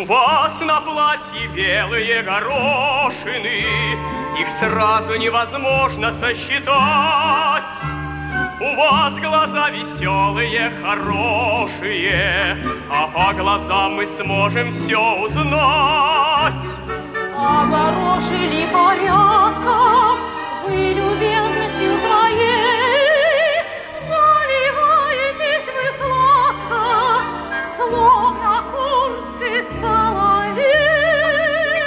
вас на платье белые горошины, их сразу невозможно сосчитать. У вас глаза веселые, хорошие, а по глазам мы сможем все узнать. Огорошили порядком вы любезностью своей, наливаетесь вы сладко, словно курс из соловей.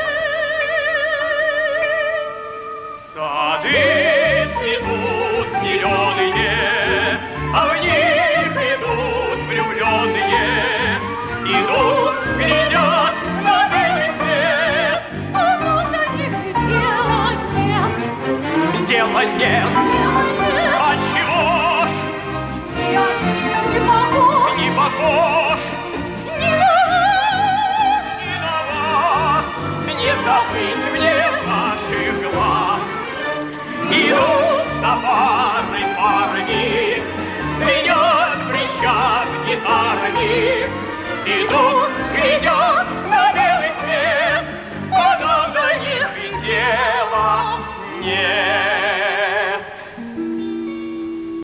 Сады цветут зеленые, а в них идут влюбленные, идут, глядят на белый свет. А вот до них и дела нет. Дела нет. Отчего ж Я не похож. не похож ни на вас, не забыть мне ваших глаз. Идут за парой парни, звенят, бренчат гитарами, идут, глядят